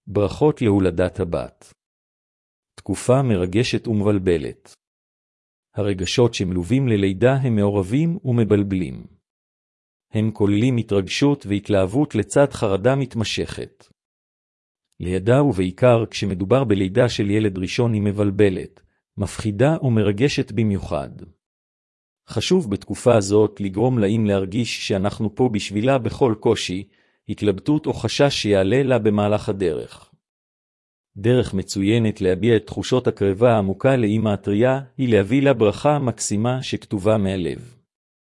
ברכות להולדת הבת. תקופה מרגשת ומבלבלת. הרגשות שמלווים ללידה הם מעורבים ומבלבלים. הם כוללים התרגשות והתלהבות לצד חרדה מתמשכת. לידה ובעיקר כשמדובר בלידה של ילד ראשון היא מבלבלת, מפחידה ומרגשת במיוחד. חשוב בתקופה הזאת לגרום לאם להרגיש שאנחנו פה בשבילה בכל קושי, התלבטות או חשש שיעלה לה במהלך הדרך. דרך מצוינת להביע את תחושות הקרבה העמוקה לאמא הטריה היא להביא לה ברכה מקסימה שכתובה מהלב.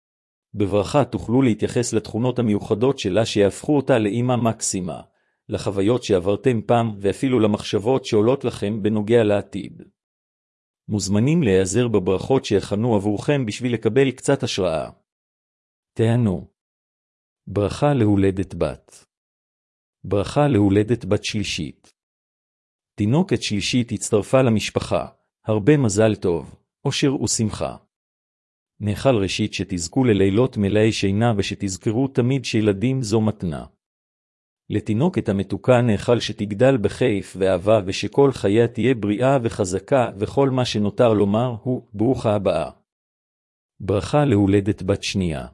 בברכה תוכלו להתייחס לתכונות המיוחדות שלה שיהפכו אותה לאמא מקסימה, לחוויות שעברתם פעם ואפילו למחשבות שעולות לכם בנוגע לעתיד. מוזמנים להיעזר בברכות שיכנו עבורכם בשביל לקבל קצת השראה. תהנו. ברכה להולדת בת. ברכה להולדת בת שלישית. תינוקת שלישית הצטרפה למשפחה, הרבה מזל טוב, אושר ושמחה. נאחל ראשית שתזכו ללילות מלאי שינה ושתזכרו תמיד שילדים זו מתנה. לתינוקת המתוקה נאחל שתגדל בכיף ואהבה ושכל חייה תהיה בריאה וחזקה וכל מה שנותר לומר הוא ברוכה הבאה. ברכה להולדת בת שנייה.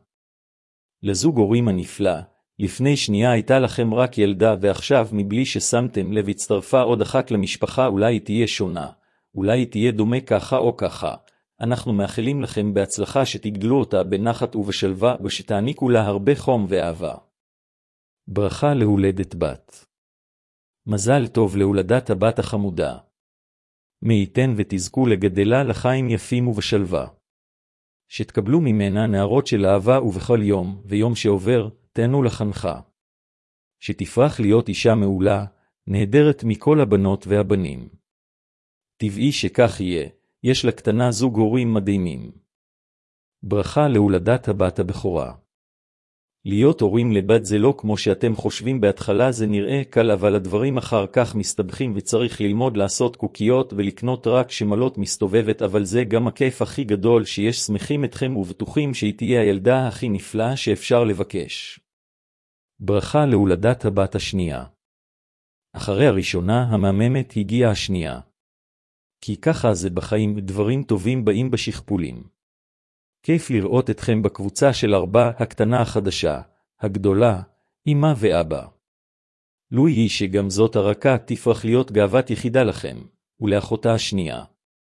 לזוג הורים הנפלא, לפני שנייה הייתה לכם רק ילדה ועכשיו מבלי ששמתם לב הצטרפה עוד אחת למשפחה, אולי היא תהיה שונה, אולי היא תהיה דומה ככה או ככה. אנחנו מאחלים לכם בהצלחה שתגדלו אותה בנחת ובשלווה ושתעניקו לה הרבה חום ואהבה. ברכה להולדת בת. מזל טוב להולדת הבת החמודה. מי ייתן ותזכו לגדלה לחיים יפים ובשלווה. שתקבלו ממנה נערות של אהבה ובכל יום ויום שעובר תהנו לחנכה. שתפרח להיות אישה מעולה, נהדרת מכל הבנות והבנים. טבעי שכך יהיה, יש לקטנה זוג הורים מדהימים. ברכה להולדת הבת הבכורה. להיות הורים לבת זה לא כמו שאתם חושבים בהתחלה, זה נראה קל אבל הדברים אחר כך מסתבכים וצריך ללמוד לעשות קוקיות ולקנות רק שמלות מסתובבת, אבל זה גם הכיף הכי גדול שיש, שמחים אתכם ובטוחים שהיא תהיה הילדה הכי נפלאה שאפשר לבקש. ברכה להולדת הבת השנייה. אחרי הראשונה המהממת הגיעה השנייה. כי ככה זה בחיים, דברים טובים באים בשכפולים. כיף לראות אתכם בקבוצה של 4, הקטנה החדשה, הגדולה, אמא ואבא. לו היא שגם זאת הרכה תפרח להיות גאוות יחידה לכם, ולאחותה השנייה.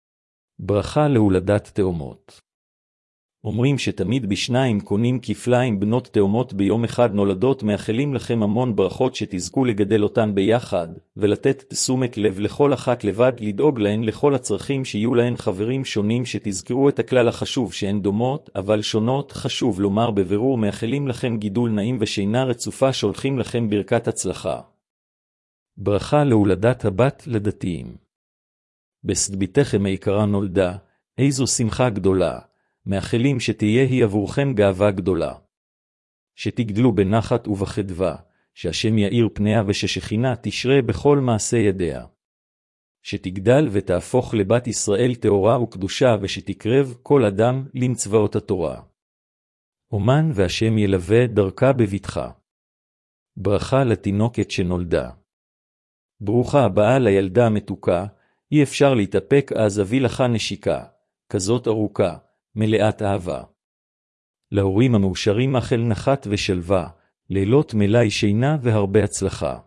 ברכה להולדת תאומות. אומרים שתמיד בשניים קונים כפליים, בנות תאומות ביום אחד נולדות. מאחלים לכם המון ברכות שתזכו לגדל אותן ביחד, ולתת תשומת לב לכל אחת לבד, לדאוג להן לכל הצרכים שיהיו להן חברים שונים. שתזכרו את הכלל החשוב שהן דומות אבל שונות. חשוב לומר בבירור, מאחלים לכם גידול נעים ושינה רצופה, שולחים לכם ברכת הצלחה. ברכה להולדת הבת לדתיים. בסדביתכם היקרה נולדה, איזו שמחה גדולה. מאחלים שתהיה היא עבורכם גאווה גדולה. שתגדלו בנחת ובחדווה, שהשם יאיר פניה וששכינה תשרה בכל מעשה ידיה. שתגדל ותהפוך לבת ישראל טהורה וקדושה, ושתקרב כל אדם למצוות התורה. אומן והשם ילווה דרכה בבטחה. ברכה לתינוקת שנולדה. ברוכה הבאה לילדה המתוקה, אי אפשר להתאפק, אז אביא לך נשיקה, כזאת ארוכה, מלאת אהבה. להורים המאושרים מאחל נחת ושלווה, לילות מלאי שינה והרבה הצלחה.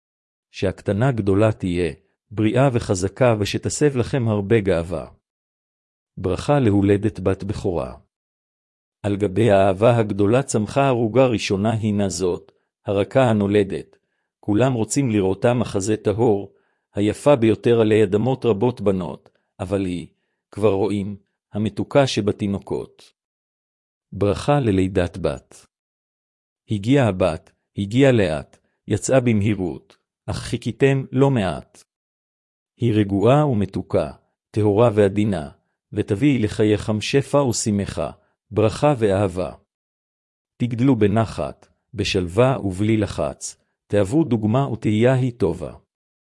שהקטנה גדולה תהיה, בריאה וחזקה, ושתסב לכם הרבה גאווה. ברכה להולדת בת בכורה. על גבי האהבה הגדולה צמחה הרוגה ראשונה הינה זאת, הרכה הנולדת. כולם רוצים לראותה מחזה טהור, היפה ביותר עלי אדמות רבות בנות, אבל היא, כבר רואים, המתוקה שבתינוקות. ברכה ללידת בת. הגיעה הבת, הגיעה לאט, יצאה במהירות, אך חיכיתם לא מעט. היא רגועה ומתוקה, טהורה ועדינה, ותביא לחייכם שפע ושמחה, ברכה ואהבה. תגדלו בנחת, בשלווה ובלי לחץ, תהוו דוגמה ותהיה היא טובה.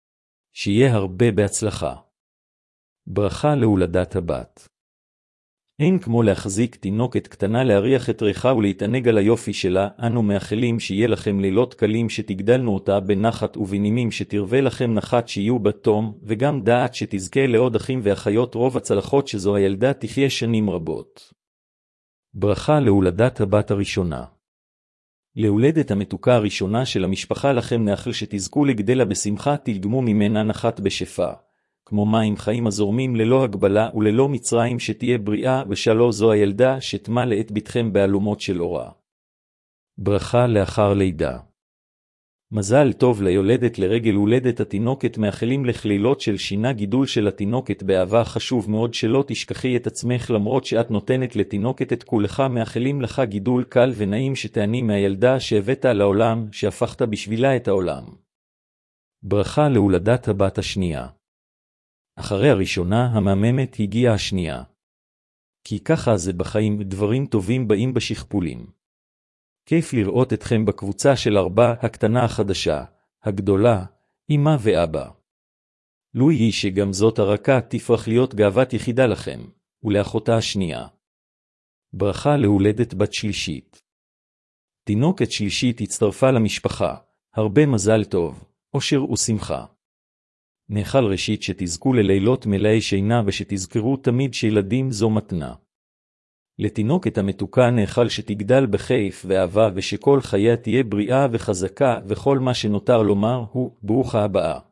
שיהיה הרבה בהצלחה. ברכה להולדת הבת. אין כמו להחזיק תינוקת קטנה להריח את ריחה ולהתענג על היופי שלה. אנו מאחלים שיהיה לכם לילות קלים, שתגדלנו אותה בנחת ובנימים, שתרווה לכם נחת שיהיו בתום, וגם דעת שתזכה לעוד אחים ואחיות רוב הצלחות, שזו הילדה תחיה שנים רבות. ברכה להולדת הבת הראשונה. להולדת המתוקה הראשונה של המשפחה לכם נאחל שתזכו לגדלה בשמחה, תלגמו ממנה נחת בשפע, כמו מים חיים הזורמים ללא הגבלה וללא מצרים, שתהיה בריאה ושלו. זו הילדה שתמלא את ביתכם באלומות של אורה. ברכה לאחר לידה. מזל טוב ליולדת לרגל הולדת התינוקת, מאחלים לך לילות של שינה גידול של התינוקת באהבה. חשוב מאוד שלא תשכחי את עצמך למרות שאת נותנת לתינוקת את כולך. מאחלים לך גידול קל ונעים, שתעני מהילדה שהבאת לעולם, שהפכת בשבילה את העולם. ברכה להולדת הבת השנייה. אחרי הראשונה המהממת הגיעה השנייה. כי ככה זה בחיים, דברים טובים באים בשכפולים. כיף לראות אתכם בקבוצה של 4, הקטנה החדשה, הגדולה, אמא ואבא. לו יהי שגם זאת הרכה תפרח להיות גאוות יחידה לכם, ולאחותה השנייה. ברכה להולדת בת שלישית. תינוקת שלישית הצטרפה למשפחה, הרבה מזל טוב, אושר ושמחה. נאחל ראשית שתזכו ללילות מלאי שינה, ושתזכרו תמיד שילדים זו מתנה. לתינוקת המתוקה נאחל שתגדל בכיף ואהבה, ושכל חייה תהיה בריאה וחזקה, וכל מה שנותר לומר הוא ברוכה הבאה.